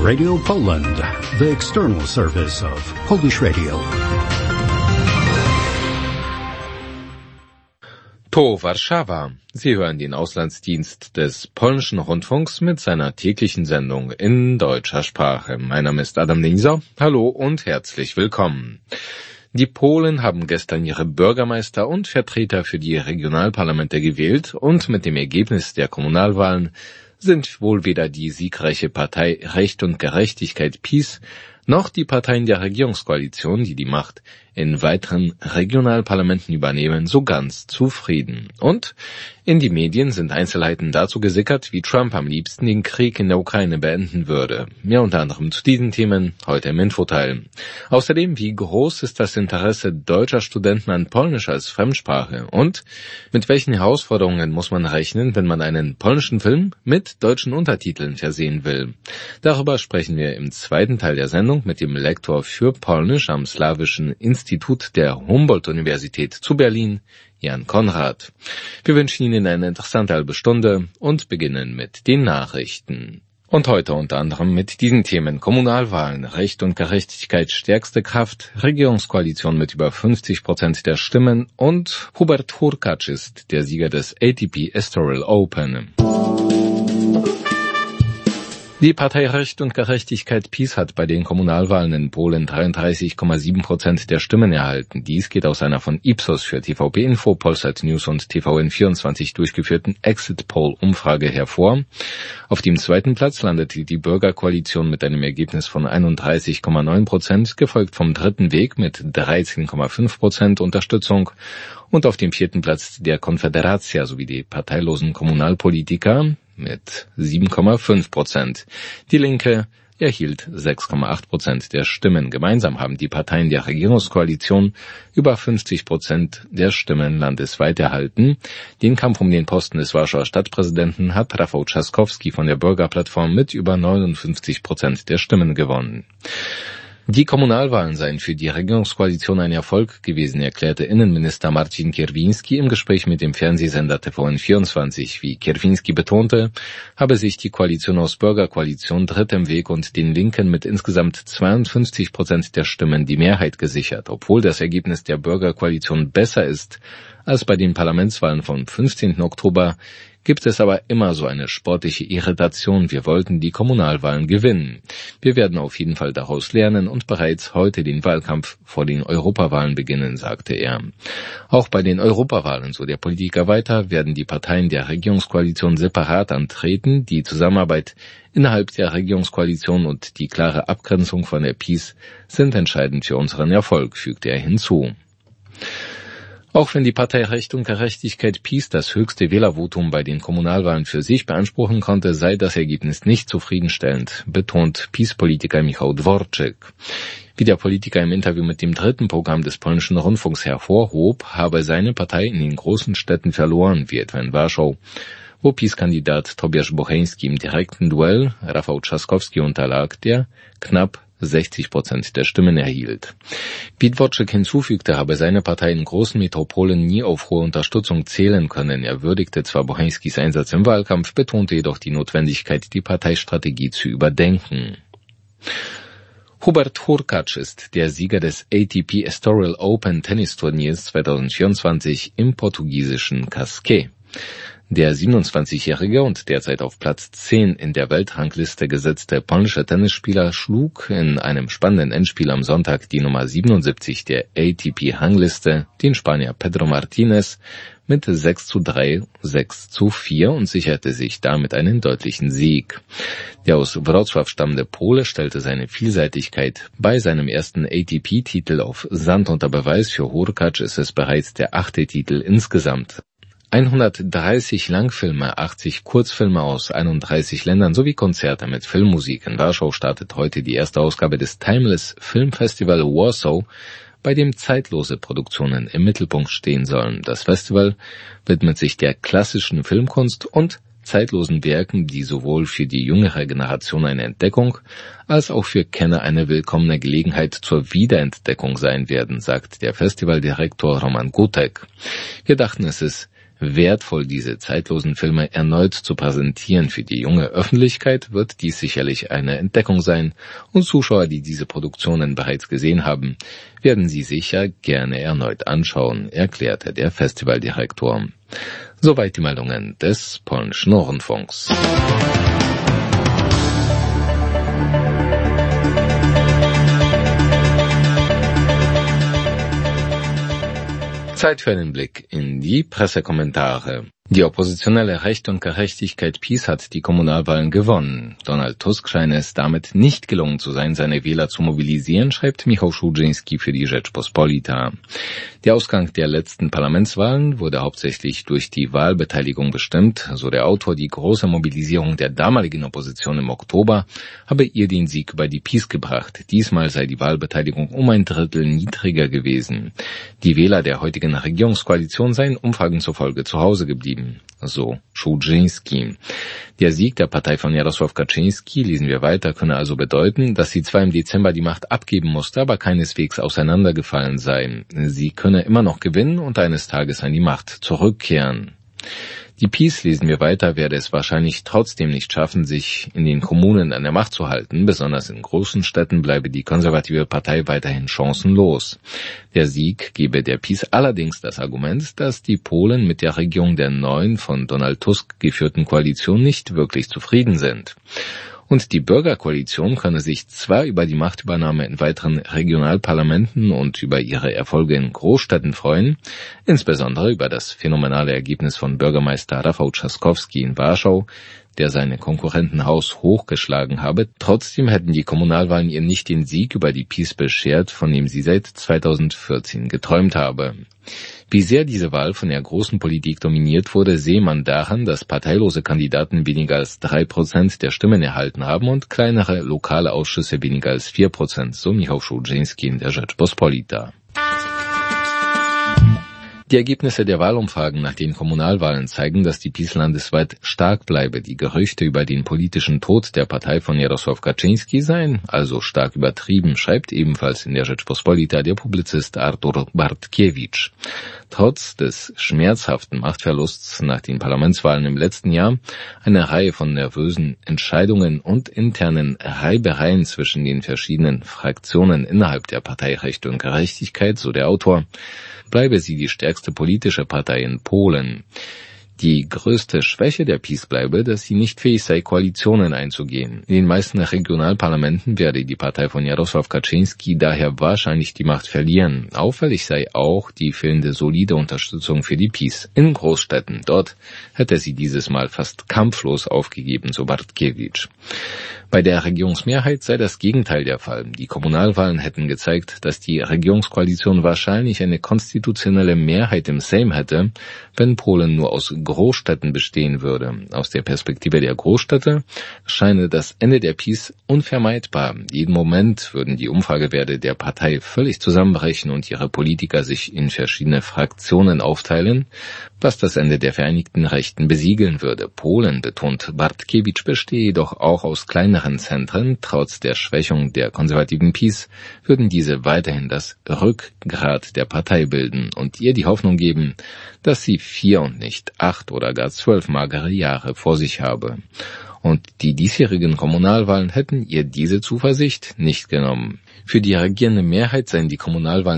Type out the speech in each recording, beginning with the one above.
Radio Poland, the external service of Polish Radio. To Warszawa. Sie hören den Auslandsdienst des polnischen Rundfunks mit seiner täglichen Sendung in deutscher Sprache. Mein Name ist Adam Denisor. Hallo und herzlich willkommen. Die Polen haben gestern ihre Bürgermeister und Vertreter für die Regionalparlamente gewählt und mit dem Ergebnis der Kommunalwahlen sind wohl weder die siegreiche Partei Recht und Gerechtigkeit PiS noch die Parteien der Regierungskoalition, die die Macht in weiteren Regionalparlamenten übernehmen, so ganz zufrieden. Und in die Medien sind Einzelheiten dazu gesickert, wie Trump am liebsten den Krieg in der Ukraine beenden würde. Mehr unter anderem zu diesen Themen heute im Infoteil. Außerdem, wie groß ist das Interesse deutscher Studenten an Polnisch als Fremdsprache? Und mit welchen Herausforderungen muss man rechnen, wenn man einen polnischen Film mit deutschen Untertiteln versehen will? Darüber sprechen wir im zweiten Teil der Sendung mit dem Lektor für Polnisch am Slawischen Institut der Humboldt-Universität zu Berlin, Jan Konrad. Wir wünschen Ihnen eine interessante halbe Stunde und beginnen mit den Nachrichten. Und heute unter anderem mit diesen Themen: Kommunalwahlen, Recht und Gerechtigkeit stärkste Kraft, Regierungskoalition mit über 50% der Stimmen und Hubert Hurkacz ist der Sieger des ATP Estoril Open. Die Partei Recht und Gerechtigkeit PiS hat bei den Kommunalwahlen in Polen 33,7% der Stimmen erhalten. Dies geht aus einer von Ipsos für TVP Info, Polsat News und TVN24 durchgeführten Exit-Poll-Umfrage hervor. Auf dem zweiten Platz landete die Bürgerkoalition mit einem Ergebnis von 31,9%, gefolgt vom Dritten Weg mit 13,5% Unterstützung. Und auf dem vierten Platz der Konfederacja sowie die parteilosen Kommunalpolitiker mit 7,5%. Die Linke erhielt 6,8% der Stimmen. Gemeinsam haben die Parteien der Regierungskoalition über 50% der Stimmen landesweit erhalten. Den Kampf um den Posten des Warschauer Stadtpräsidenten hat Rafał Trzaskowski von der Bürgerplattform mit über 59% der Stimmen gewonnen. Die Kommunalwahlen seien für die Regierungskoalition ein Erfolg gewesen, erklärte Innenminister Marcin Kierwiński im Gespräch mit dem Fernsehsender TVN24. Wie Kierwiński betonte, habe sich die Koalition aus Bürgerkoalition, Drittem Weg und den Linken mit insgesamt 52% der Stimmen die Mehrheit gesichert. Obwohl das Ergebnis der Bürgerkoalition besser ist als bei den Parlamentswahlen vom 15. Oktober, gibt es aber immer so eine sportliche Irritation. Wir wollten die Kommunalwahlen gewinnen. Wir werden auf jeden Fall daraus lernen und bereits heute den Wahlkampf vor den Europawahlen beginnen, sagte er. Auch bei den Europawahlen, so der Politiker weiter, werden die Parteien der Regierungskoalition separat antreten. Die Zusammenarbeit innerhalb der Regierungskoalition und die klare Abgrenzung von der PiS sind entscheidend für unseren Erfolg, fügte er hinzu. Auch wenn die Partei Recht und Gerechtigkeit PiS das höchste Wählervotum bei den Kommunalwahlen für sich beanspruchen konnte, sei das Ergebnis nicht zufriedenstellend, betont PiS-Politiker Michał Dworczyk. Wie der Politiker im Interview mit dem dritten Programm des polnischen Rundfunks hervorhob, habe seine Partei in den großen Städten verloren, wie etwa in Warschau, wo PiS-Kandidat Tobiasz Bocheński im direkten Duell Rafał Trzaskowski unterlag, der knapp 60% der Stimmen erhielt. Wie Dworczyk hinzufügte, habe seine Partei in großen Metropolen nie auf hohe Unterstützung zählen können. Er würdigte zwar Bocheńskis Einsatz im Wahlkampf, betonte jedoch die Notwendigkeit, die Parteistrategie zu überdenken. Hubert Hurkacz ist der Sieger des ATP Estoril Open Tennisturniers 2024 im portugiesischen Cascais. Der 27-jährige und derzeit auf Platz 10 in der Weltrangliste gesetzte polnische Tennisspieler schlug in einem spannenden Endspiel am Sonntag die Nummer 77 der ATP-Rangliste, den Spanier Pedro Martinez, mit 6:3, 6:4 und sicherte sich damit einen deutlichen Sieg. Der aus Wrocław stammende Pole stellte seine Vielseitigkeit bei seinem ersten ATP-Titel auf Sand unter Beweis. Für Hurkacz ist es bereits der 8. Titel insgesamt. 130 Langfilme, 80 Kurzfilme aus 31 Ländern sowie Konzerte mit Filmmusik. In Warschau startet heute die erste Ausgabe des Timeless Film Festival Warsaw, bei dem zeitlose Produktionen im Mittelpunkt stehen sollen. Das Festival widmet sich der klassischen Filmkunst und zeitlosen Werken, die sowohl für die jüngere Generation eine Entdeckung als auch für Kenner eine willkommene Gelegenheit zur Wiederentdeckung sein werden, sagt der Festivaldirektor Roman Gutek. Wir dachten, es ist wertvoll, diese zeitlosen Filme erneut zu präsentieren. Für die junge Öffentlichkeit wird dies sicherlich eine Entdeckung sein und Zuschauer, die diese Produktionen bereits gesehen haben, werden sie sicher gerne erneut anschauen, erklärte der Festivaldirektor. Soweit die Meldungen des polnischen Rundfunks. Zeit für einen Blick in die Pressekommentare. Die oppositionelle Recht und Gerechtigkeit PiS hat die Kommunalwahlen gewonnen. Donald Tusk scheint es damit nicht gelungen zu sein, seine Wähler zu mobilisieren, schreibt Michał Szudrzyński für die Rzeczpospolita. Der Ausgang der letzten Parlamentswahlen wurde hauptsächlich durch die Wahlbeteiligung bestimmt. So der Autor, die große Mobilisierung der damaligen Opposition im Oktober habe ihr den Sieg über die PiS gebracht. Diesmal sei die Wahlbeteiligung um 1/3 niedriger gewesen. Die Wähler der heutigen Regierungskoalition seien Umfragen zufolge zu Hause geblieben. So Szudrzyński. Der Sieg der Partei von Jarosław Kaczyński, lesen wir weiter, könne also bedeuten, dass sie zwar im Dezember die Macht abgeben musste, aber keineswegs auseinandergefallen sei. Sie könne immer noch gewinnen und eines Tages an die Macht zurückkehren. Die PiS, lesen wir weiter, werde es wahrscheinlich trotzdem nicht schaffen, sich in den Kommunen an der Macht zu halten. Besonders in großen Städten bleibe die konservative Partei weiterhin chancenlos. Der Sieg gebe der PiS allerdings das Argument, dass die Polen mit der Regierung der neuen, von Donald Tusk geführten Koalition nicht wirklich zufrieden sind. Und die Bürgerkoalition könne sich zwar über die Machtübernahme in weiteren Regionalparlamenten und über ihre Erfolge in Großstädten freuen, insbesondere über das phänomenale Ergebnis von Bürgermeister Rafał Trzaskowski in Warschau, der seine Konkurrenten haushoch geschlagen habe. Trotzdem hätten die Kommunalwahlen ihr nicht den Sieg über die PiS beschert, von dem sie seit 2014 geträumt habe. Wie sehr diese Wahl von der großen Politik dominiert wurde, sehe man daran, dass parteilose Kandidaten weniger als 3% der Stimmen erhalten haben und kleinere lokale Ausschüsse weniger als 4%, so Michał Szudrzyński in der Rzeczpospolita. Die Ergebnisse der Wahlumfragen nach den Kommunalwahlen zeigen, dass die PiS landesweit stark bleibe. Die Gerüchte über den politischen Tod der Partei von Jarosław Kaczyński seien also stark übertrieben, schreibt ebenfalls in der Rzeczpospolita der Publizist Artur Bartkiewicz. Trotz des schmerzhaften Machtverlusts nach den Parlamentswahlen im letzten Jahr, eine Reihe von nervösen Entscheidungen und internen Reibereien zwischen den verschiedenen Fraktionen innerhalb der Partei Recht und Gerechtigkeit, so der Autor, bleibe sie die stärkste politische Partei in Polen. Die größte Schwäche der PiS bleibe, dass sie nicht fähig sei, Koalitionen einzugehen. In den meisten Regionalparlamenten werde die Partei von Jarosław Kaczyński daher wahrscheinlich die Macht verlieren. Auffällig sei auch die fehlende solide Unterstützung für die PiS in Großstädten. Dort hätte sie dieses Mal fast kampflos aufgegeben, so Bartkiewicz. Bei der Regierungsmehrheit sei das Gegenteil der Fall. Die Kommunalwahlen hätten gezeigt, dass die Regierungskoalition wahrscheinlich eine konstitutionelle Mehrheit im Sejm hätte, wenn Polen nur aus Großstädten bestehen würde. Aus der Perspektive der Großstädte scheine das Ende der PiS unvermeidbar. Jeden Moment würden die Umfragewerte der Partei völlig zusammenbrechen und ihre Politiker sich in verschiedene Fraktionen aufteilen, was das Ende der Vereinigten Rechten besiegeln würde. Polen, betont Bartkiewicz, bestehe jedoch auch aus kleineren Zentren. Trotz der Schwächung der konservativen PiS würden diese weiterhin das Rückgrat der Partei bilden und ihr die Hoffnung geben, dass sie 4 und nicht 8 oder gar 12 magere Jahre vor sich habe. Und die diesjährigen Kommunalwahlen hätten ihr diese Zuversicht nicht genommen. Für die regierende Mehrheit seien die Kommunalwahlen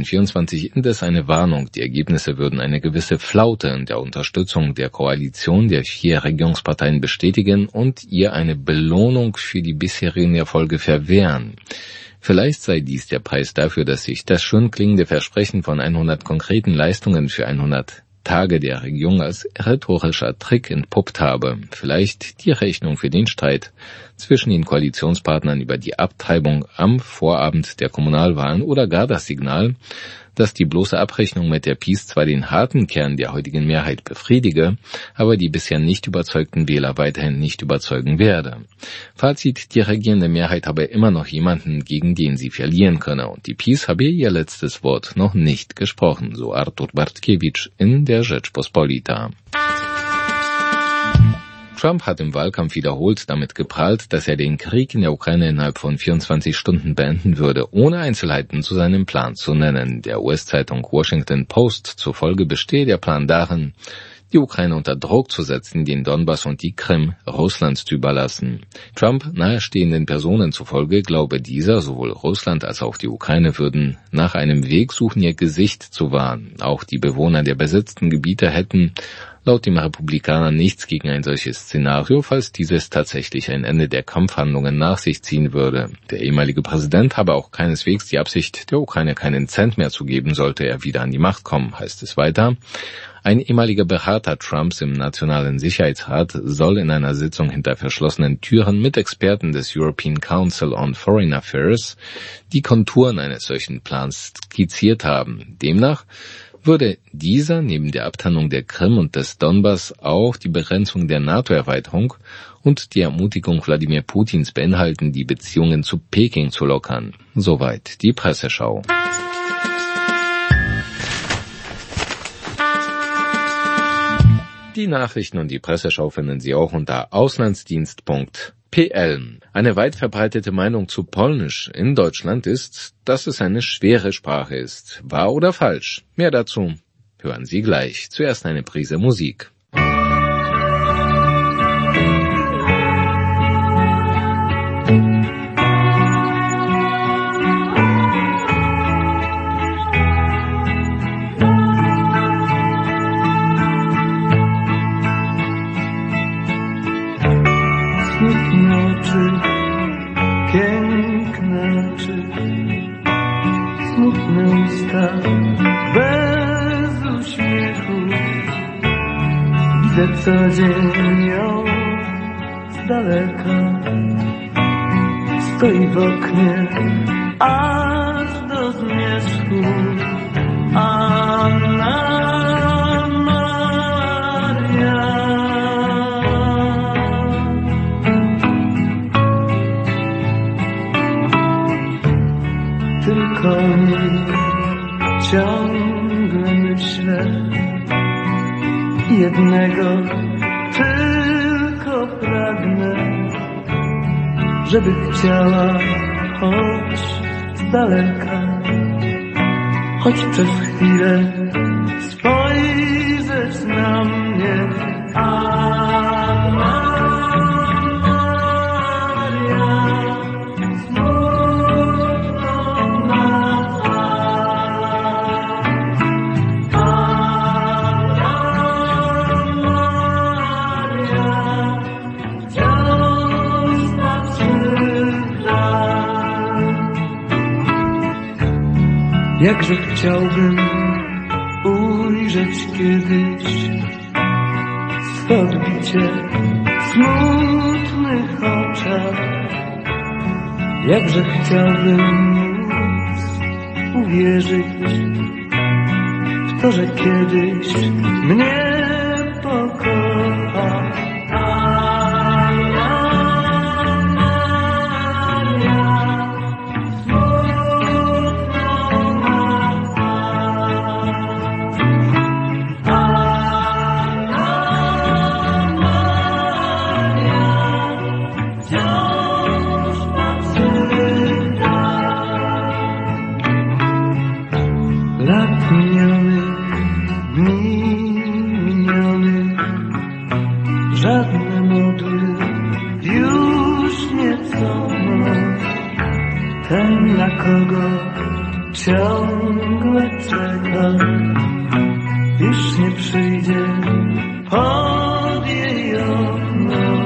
2024 indes eine Warnung. Die Ergebnisse würden eine gewisse Flaute in der Unterstützung der Koalition der 4 Regierungsparteien bestätigen und ihr eine Belohnung für die bisherigen Erfolge verwehren. Vielleicht sei dies der Preis dafür, dass sich das schön klingende Versprechen von 100 konkreten Leistungen für 100 Tage der Regierung als rhetorischer Trick entpuppt habe. Vielleicht die Rechnung für den Streit zwischen den Koalitionspartnern über die Abtreibung am Vorabend der Kommunalwahlen oder gar das Signal, dass die bloße Abrechnung mit der PiS zwar den harten Kern der heutigen Mehrheit befriedige, aber die bisher nicht überzeugten Wähler weiterhin nicht überzeugen werde. Fazit: Die regierende Mehrheit habe immer noch jemanden, gegen den sie verlieren könne, und die PiS habe ihr letztes Wort noch nicht gesprochen, so Artur Bartkiewicz in der Rzeczpospolita. Trump hat im Wahlkampf wiederholt damit geprahlt, dass er den Krieg in der Ukraine innerhalb von 24 Stunden beenden würde, ohne Einzelheiten zu seinem Plan zu nennen. Der US-Zeitung Washington Post zufolge bestehe der Plan darin, die Ukraine unter Druck zu setzen, den Donbass und die Krim Russlands zu überlassen. Trump nahestehenden Personen zufolge glaube dieser, sowohl Russland als auch die Ukraine würden nach einem Weg suchen, ihr Gesicht zu wahren. Auch die Bewohner der besetzten Gebiete hätten laut dem Republikaner nichts gegen ein solches Szenario, falls dieses tatsächlich ein Ende der Kampfhandlungen nach sich ziehen würde. Der ehemalige Präsident habe auch keineswegs die Absicht, der Ukraine keinen Cent mehr zu geben, sollte er wieder an die Macht kommen, heißt es weiter. Ein ehemaliger Berater Trumps im Nationalen Sicherheitsrat soll in einer Sitzung hinter verschlossenen Türen mit Experten des European Council on Foreign Affairs die Konturen eines solchen Plans skizziert haben. Demnach würde dieser neben der Abtrennung der Krim und des Donbass auch die Begrenzung der NATO-Erweiterung und die Ermutigung Wladimir Putins beinhalten, die Beziehungen zu Peking zu lockern. Soweit die Presseschau. Die Nachrichten und die Presseschau finden Sie auch unter auslandsdienst.pl. Eine weit verbreitete Meinung zu Polnisch in Deutschland ist, dass es eine schwere Sprache ist. Wahr oder falsch? Mehr dazu hören Sie gleich. Zuerst eine Prise Musik. Piękne oczy, smutne usta, bez uśmiechu. Widzę co dzień ją z daleka, stoi w oknie, aż do zmierzchu. Anna Maria. Tylko nie ciągle myślę jednego, tylko pragnę, żeby chciała choć z daleka, choć przez chwilę spojrzeć na mnie. Jakże chciałbym ujrzeć kiedyś swe odbicie w smutnych oczach. Jakże chciałbym móc uwierzyć w to, że kiedyś mnie pokocha. Żadne modły już nie cofną. Ten, na kogo ciągle czekam, już nie przyjdzie pod jej okno.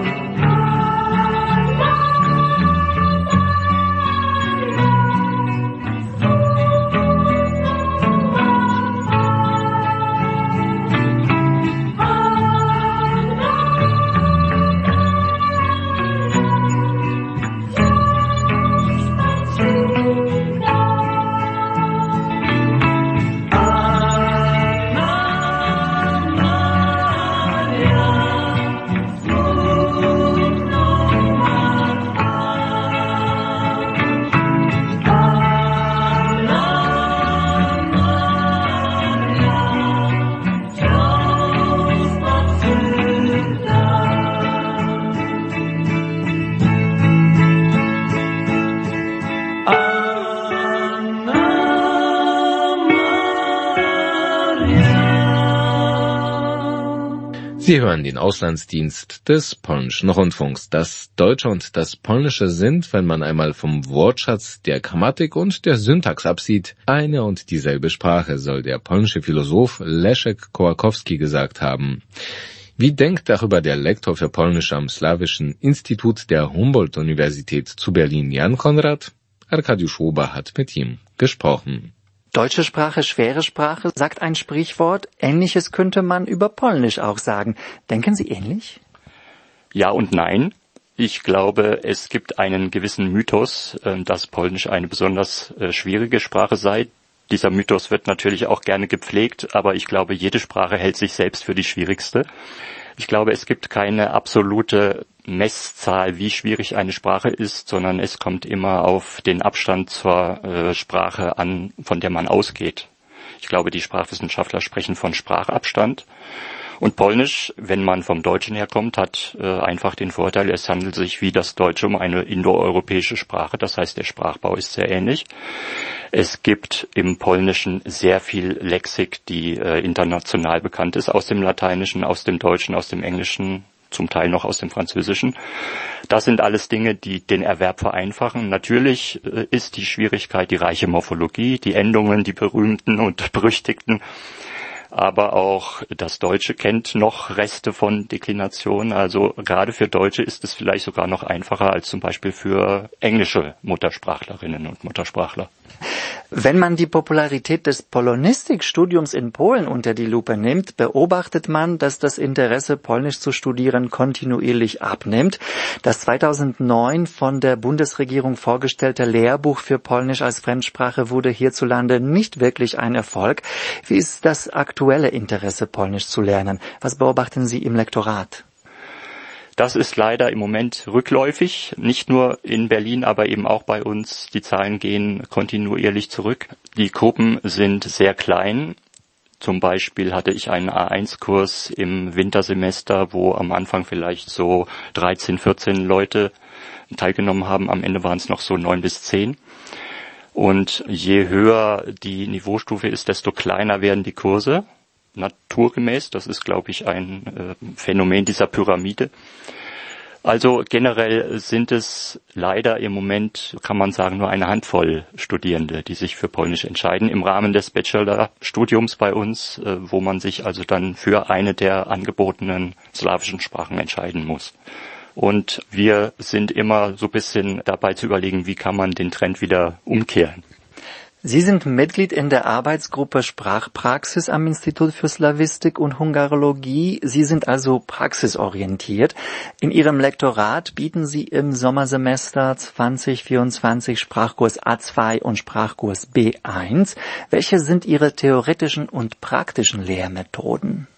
Sie hören den Auslandsdienst des polnischen Rundfunks. Das Deutsche und das Polnische sind, wenn man einmal vom Wortschatz, der Grammatik und der Syntax absieht, eine und dieselbe Sprache, soll der polnische Philosoph Leszek Kołakowski gesagt haben. Wie denkt darüber der Lektor für Polnisch am Slawischen Institut der Humboldt-Universität zu Berlin, Jan Konrad? Arkadiusz Łoba hat mit ihm gesprochen. Deutsche Sprache, schwere Sprache, sagt ein Sprichwort. Ähnliches könnte man über Polnisch auch sagen. Denken Sie ähnlich? Ja und nein. Ich glaube, es gibt einen gewissen Mythos, dass Polnisch eine besonders schwierige Sprache sei. Dieser Mythos wird natürlich auch gerne gepflegt, aber ich glaube, jede Sprache hält sich selbst für die schwierigste. Ich glaube, es gibt keine absolute Messzahl, wie schwierig eine Sprache ist, sondern es kommt immer auf den Abstand zur Sprache an, von der man ausgeht. Ich glaube, die Sprachwissenschaftler sprechen von Sprachabstand. Und Polnisch, wenn man vom Deutschen herkommt, hat einfach den Vorteil, es handelt sich wie das Deutsche um eine indoeuropäische Sprache. Das heißt, der Sprachbau ist sehr ähnlich. Es gibt im Polnischen sehr viel Lexik, die international bekannt ist, aus dem Lateinischen, aus dem Deutschen, aus dem Englischen, zum Teil noch aus dem Französischen. Das sind alles Dinge, die den Erwerb vereinfachen. Natürlich ist die Schwierigkeit die reiche Morphologie, die Endungen, die berühmten und berüchtigten. Aber auch das Deutsche kennt noch Reste von Deklination. Also gerade für Deutsche ist es vielleicht sogar noch einfacher als zum Beispiel für englische Muttersprachlerinnen und Muttersprachler. Wenn man die Popularität des Polonistikstudiums in Polen unter die Lupe nimmt, beobachtet man, dass das Interesse, Polnisch zu studieren, kontinuierlich abnimmt. Das 2009 von der Bundesregierung vorgestellte Lehrbuch für Polnisch als Fremdsprache wurde hierzulande nicht wirklich ein Erfolg. Wie ist das aktuelle Interesse, Polnisch zu lernen? Was beobachten Sie im Lektorat? Das ist leider im Moment rückläufig, nicht nur in Berlin, aber eben auch bei uns. Die Zahlen gehen kontinuierlich zurück. Die Gruppen sind sehr klein. Zum Beispiel hatte ich einen A1-Kurs im Wintersemester, wo am Anfang vielleicht so 13, 14 Leute teilgenommen haben. Am Ende waren es noch so 9 bis 10. Und je höher die Niveaustufe ist, desto kleiner werden die Kurse. Naturgemäß, das ist, glaube ich, ein Phänomen dieser Pyramide. Also generell sind es leider im Moment, kann man sagen, nur eine Handvoll Studierende, die sich für Polnisch entscheiden, im Rahmen des Bachelorstudiums bei uns, wo man sich also dann für eine der angebotenen slawischen Sprachen entscheiden muss. Und wir sind immer so ein bisschen dabei zu überlegen, wie kann man den Trend wieder umkehren. Sie sind Mitglied in der Arbeitsgruppe Sprachpraxis am Institut für Slawistik und Hungarologie. Sie sind also praxisorientiert. In Ihrem Lektorat bieten Sie im Sommersemester 2024 Sprachkurs A2 und Sprachkurs B1. Welche sind Ihre theoretischen und praktischen Lehrmethoden?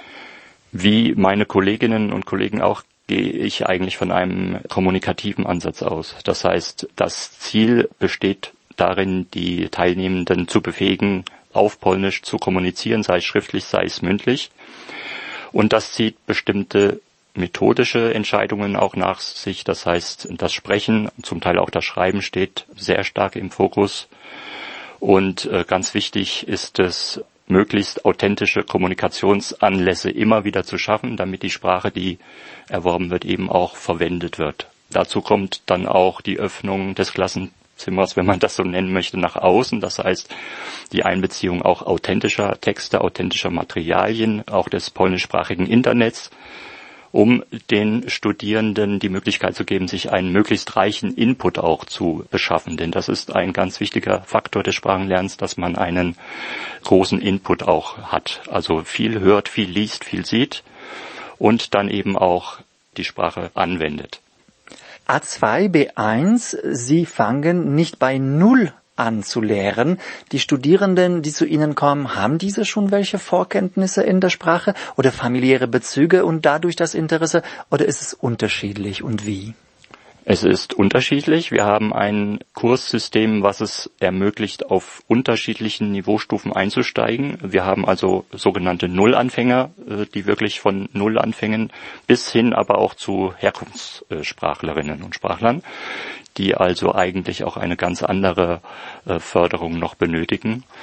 Wie meine Kolleginnen und Kollegen auch, gehe ich eigentlich von einem kommunikativen Ansatz aus. Das heißt, das Ziel besteht darin, die Teilnehmenden zu befähigen, auf Polnisch zu kommunizieren, sei es schriftlich, sei es mündlich. Und das zieht bestimmte methodische Entscheidungen auch nach sich. Das heißt, das Sprechen, zum Teil auch das Schreiben steht sehr stark im Fokus. Und ganz wichtig ist es, möglichst authentische Kommunikationsanlässe immer wieder zu schaffen, damit die Sprache, die erworben wird, eben auch verwendet wird. Dazu kommt dann auch die Öffnung des Klassenzimmers, wenn man das so nennen möchte, nach außen. Das heißt, die Einbeziehung auch authentischer Texte, authentischer Materialien, auch des polnischsprachigen Internets, um den Studierenden die Möglichkeit zu geben, sich einen möglichst reichen Input auch zu beschaffen. Denn das ist ein ganz wichtiger Faktor des Sprachenlernens, dass man einen großen Input auch hat. Also viel hört, viel liest, viel sieht und dann eben auch die Sprache anwendet. A2, B1, Sie fangen nicht bei Null an zu lehren. Die Studierenden, die zu Ihnen kommen, haben diese schon welche Vorkenntnisse in der Sprache oder familiäre Bezüge und dadurch das Interesse, oder ist es unterschiedlich und wie? Es ist unterschiedlich. Wir haben ein Kurssystem, was es ermöglicht, auf unterschiedlichen Niveaustufen einzusteigen. Wir haben also sogenannte Nullanfänger, die wirklich von Null anfangen, bis hin aber auch zu Herkunftssprachlerinnen und Sprachlern, die also eigentlich auch eine ganz andere Förderung noch benötigen.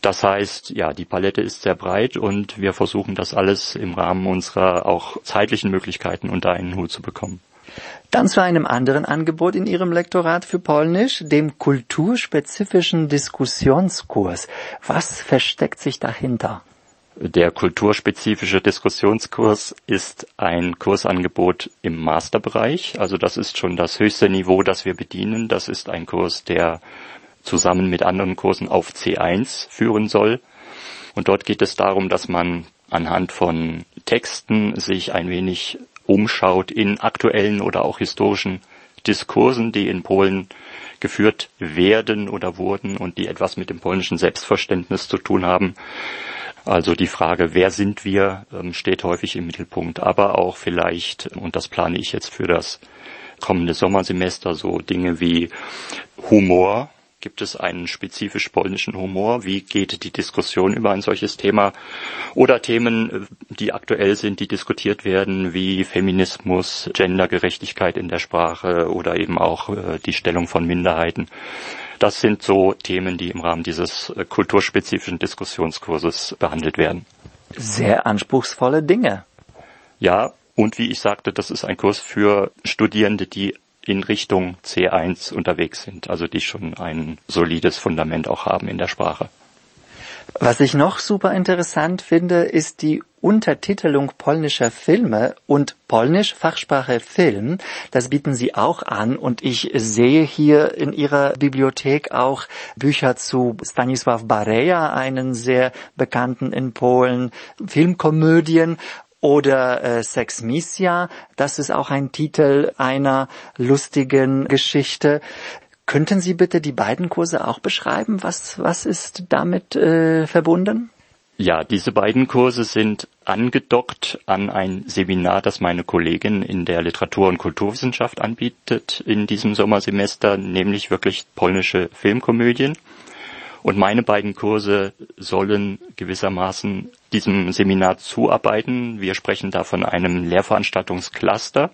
Das heißt, ja, die Palette ist sehr breit und wir versuchen das alles im Rahmen unserer auch zeitlichen Möglichkeiten unter einen Hut zu bekommen. Dann zu einem anderen Angebot in Ihrem Lektorat für Polnisch, dem kulturspezifischen Diskussionskurs. Was versteckt sich dahinter? Der kulturspezifische Diskussionskurs ist ein Kursangebot im Masterbereich. Also das ist schon das höchste Niveau, das wir bedienen. Das ist ein Kurs, der zusammen mit anderen Kursen auf C1 führen soll. Und dort geht es darum, dass man anhand von Texten sich ein wenig umschaut in aktuellen oder auch historischen Diskursen, die in Polen geführt werden oder wurden und die etwas mit dem polnischen Selbstverständnis zu tun haben. Also die Frage, wer sind wir, steht häufig im Mittelpunkt, aber auch vielleicht, und das plane ich jetzt für das kommende Sommersemester, so Dinge wie Humor. Gibt es einen spezifisch polnischen Humor? Wie geht die Diskussion über ein solches Thema? Oder Themen, die aktuell sind, die diskutiert werden, wie Feminismus, Gendergerechtigkeit in der Sprache oder eben auch die Stellung von Minderheiten. Das sind so Themen, die im Rahmen dieses kulturspezifischen Diskussionskurses behandelt werden. Sehr anspruchsvolle Dinge. Ja, und wie ich sagte, das ist ein Kurs für Studierende, die in Richtung C1 unterwegs sind, also die schon ein solides Fundament auch haben in der Sprache. Was ich noch super interessant finde, ist die Untertitelung polnischer Filme und Polnisch, Fachsprache Film. Das bieten Sie auch an und ich sehe hier in Ihrer Bibliothek auch Bücher zu Stanisław Bareja, einen sehr bekannten in Polen, Filmkomödien. Oder Sex Misja, das ist auch ein Titel einer lustigen Geschichte. Könnten Sie bitte die beiden Kurse auch beschreiben? Was ist damit verbunden? Ja, diese beiden Kurse sind angedockt an ein Seminar, das meine Kollegin in der Literatur- und Kulturwissenschaft anbietet in diesem Sommersemester, nämlich wirklich polnische Filmkomödien. Und meine beiden Kurse sollen gewissermaßen diesem Seminar zuarbeiten. Wir sprechen da von einem Lehrveranstaltungscluster.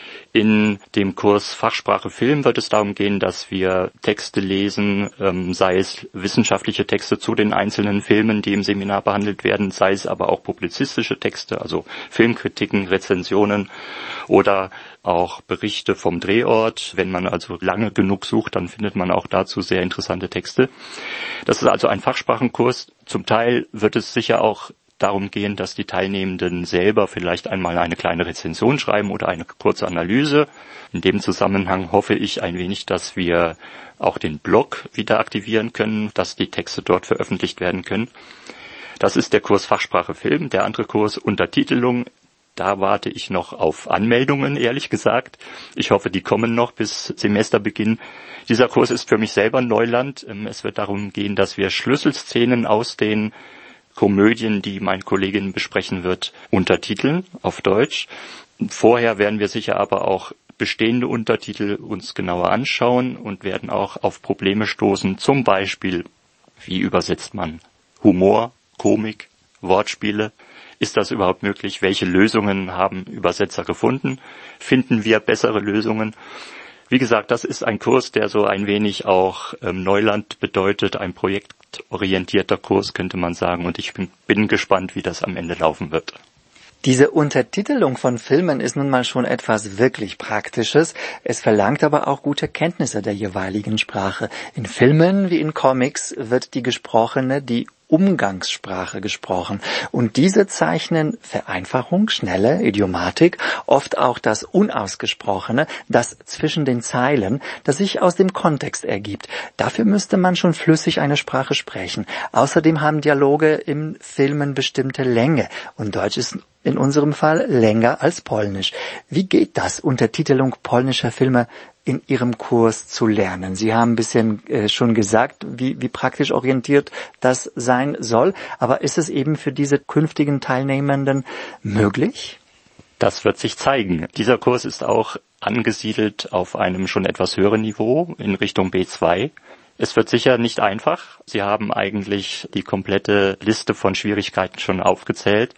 In dem Kurs Fachsprache Film wird es darum gehen, dass wir Texte lesen, sei es wissenschaftliche Texte zu den einzelnen Filmen, die im Seminar behandelt werden, sei es aber auch publizistische Texte, also Filmkritiken, Rezensionen oder auch Berichte vom Drehort. Wenn man also lange genug sucht, dann findet man auch dazu sehr interessante Texte. Das ist also ein Fachsprachenkurs. Zum Teil wird es sicher auch darum gehen, dass die Teilnehmenden selber vielleicht einmal eine kleine Rezension schreiben oder eine kurze Analyse. In dem Zusammenhang hoffe ich ein wenig, dass wir auch den Blog wieder aktivieren können, dass die Texte dort veröffentlicht werden können. Das ist der Kurs Fachsprache Film. Der andere Kurs Untertitelung, da warte ich noch auf Anmeldungen, ehrlich gesagt. Ich hoffe, die kommen noch bis Semesterbeginn. Dieser Kurs ist für mich selber Neuland. Es wird darum gehen, dass wir Schlüsselszenen aus den Komödien, die meine Kollegin besprechen wird, untertiteln auf Deutsch. Vorher werden wir sicher aber auch bestehende Untertitel uns genauer anschauen und werden auch auf Probleme stoßen, zum Beispiel, wie übersetzt man Humor, Komik, Wortspiele? Ist das überhaupt möglich? Welche Lösungen haben Übersetzer gefunden? Finden wir bessere Lösungen? Wie gesagt, das ist ein Kurs, der so ein wenig auch Neuland bedeutet, ein projektorientierter Kurs, könnte man sagen. Und ich bin gespannt, wie das am Ende laufen wird. Diese Untertitelung von Filmen ist nun mal schon etwas wirklich Praktisches. Es verlangt aber auch gute Kenntnisse der jeweiligen Sprache. In Filmen wie in Comics wird die gesprochene, die Umgangssprache gesprochen. Und diese zeichnen Vereinfachung, schnelle Idiomatik, oft auch das Unausgesprochene, das zwischen den Zeilen, das sich aus dem Kontext ergibt. Dafür müsste man schon flüssig eine Sprache sprechen. Außerdem haben Dialoge in Filmen bestimmte Länge. Und Deutsch ist in unserem Fall länger als Polnisch. Wie geht das, Untertitelung polnischer Filme in Ihrem Kurs zu lernen? Sie haben ein bisschen schon gesagt, wie praktisch orientiert das sein soll. Aber ist es eben für diese künftigen Teilnehmenden möglich? Das wird sich zeigen. Dieser Kurs ist auch angesiedelt auf einem schon etwas höheren Niveau in Richtung B2. Es wird sicher nicht einfach. Sie haben eigentlich die komplette Liste von Schwierigkeiten schon aufgezählt.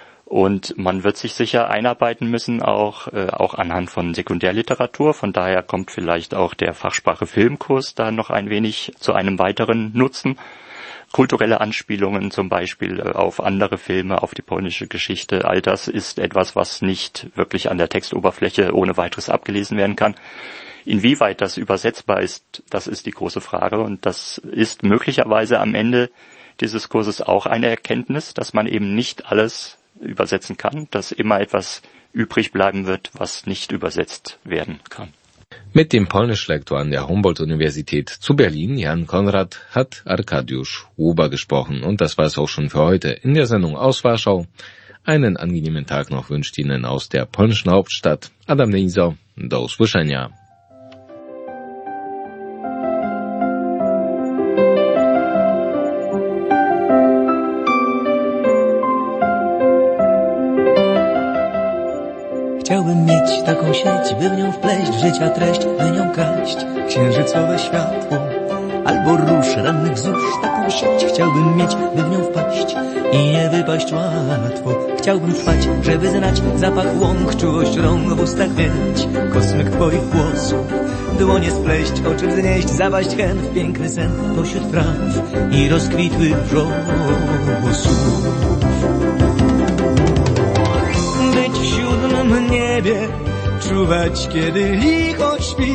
Und man wird sich sicher einarbeiten müssen, auch anhand von Sekundärliteratur. Von daher kommt vielleicht auch der Fachsprache Filmkurs da noch ein wenig zu einem weiteren Nutzen. kulturelle Anspielungen zum Beispiel auf andere Filme, auf die polnische Geschichte, all das ist etwas, was nicht wirklich an der Textoberfläche ohne weiteres abgelesen werden kann. Inwieweit das übersetzbar ist, das ist die große Frage, und das ist möglicherweise am Ende dieses Kurses auch eine Erkenntnis, dass man eben nicht alles übersetzen kann, dass immer etwas übrig bleiben wird, was nicht übersetzt werden kann. Mit dem Polnischlektor an der Humboldt-Universität zu Berlin, Jan Konrad, hat Arkadiusz Huber gesprochen. Und das war es auch schon für heute in der Sendung aus Warschau. Einen angenehmen Tag noch wünscht Ihnen aus der polnischen Hauptstadt Adam Neiser. Do usłyszenia. Chciałbym mieć taką sieć, by w nią wpleść życia treść, by nią kraść księżycowe światło albo róż rannych zórz. Taką sieć chciałbym mieć, by w nią wpaść i nie wypaść łatwo. Chciałbym trwać, żeby znać zapach łąk, czułość rąk w ustach mieć, kosmyk twoich włosów, dłonie spleść, oczy wznieść, zapaść chęt w piękny sen pośród traw i rozkwitłych wrzosów. Być w siódmym niebie, czuwać kiedy licho śpi,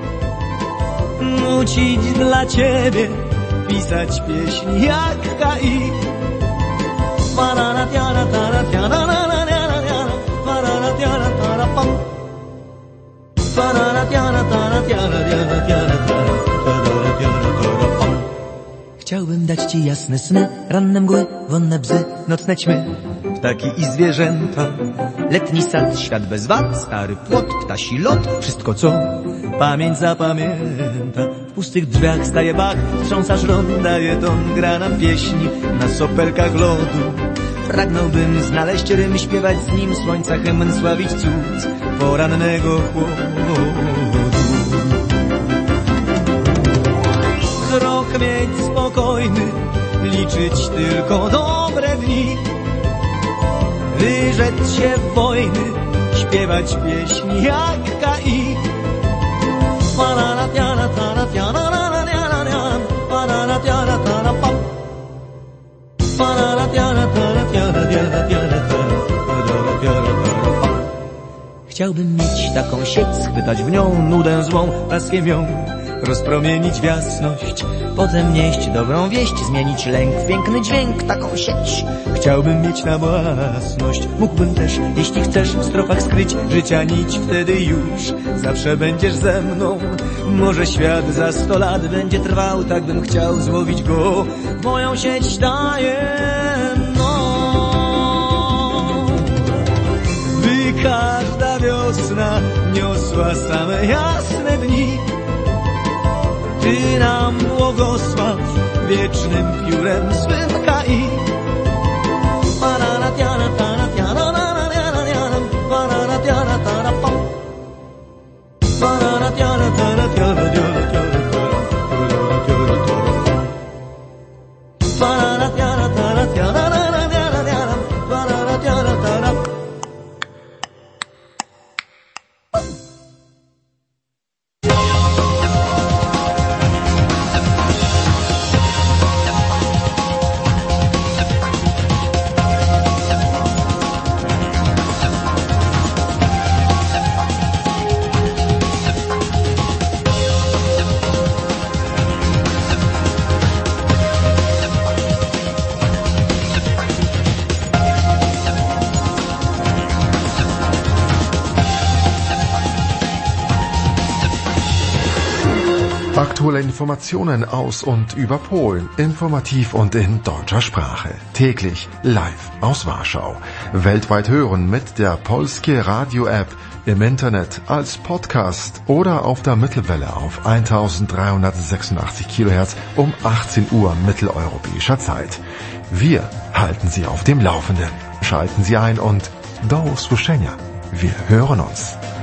nucić dla ciebie, pisać pieśń jak K.I. Parara tiara tara tiara na na na na na, parara tiara tara pam, parara tiara tara tiara tiara tiara tara tiara tara pam. Chciałbym dać ci jasne sny, ranne mgły, wonne bzy, nocne ćmy, ptaki i zwierzęta, letni sad, świat bez wad, stary płot, ptasi lot, wszystko co pamięć zapamięta. W pustych drzwiach staje Bach, wstrząsa szron, daje ton, gra nam pieśni na sopelkach lodu. Pragnąłbym znaleźć rym, śpiewać z nim słońca hymn, sławić cud porannego chłodu. Wzrok mieć spokojny, liczyć tylko dobre dni, wyrzec się wojny, śpiewać pieśni jak K.I. Parara tiara tara tiara na na na na, parara tiara tara pam, parara tiara tara tiara tiara tiara tiara tiara pam. Chciałbym mieć taką sieć, schwytać w nią nudę złą, blaskiem ją rozpromienić w jasność, potem nieść dobrą wieść, zmienić lęk w piękny dźwięk. Taką sieć chciałbym mieć na własność. Mógłbym też, jeśli chcesz, w strofach skryć życia nić, wtedy już zawsze będziesz ze mną. Może świat za 100 lat będzie trwał, tak bym chciał złowić go w moją sieć tajemną. By każda wiosna niosła same jasne dni, Ty nam błogosław wiecznym piórem swym K.I. Parara tiara tara tiara na na na na, parara tiara tara pam, parara tiara tara tiara tiara tiara tiara tiara, parara tiara tara tiara na na na na, parara tiara tara. Aktuelle Informationen aus und über Polen, informativ und in deutscher Sprache. Täglich live aus Warschau. Weltweit hören mit der Polskie Radio-App, im Internet, als Podcast oder auf der Mittelwelle auf 1386 kHz um 18 Uhr mitteleuropäischer Zeit. Wir halten Sie auf dem Laufenden. Schalten Sie ein und do usłyszenia. Wir hören uns.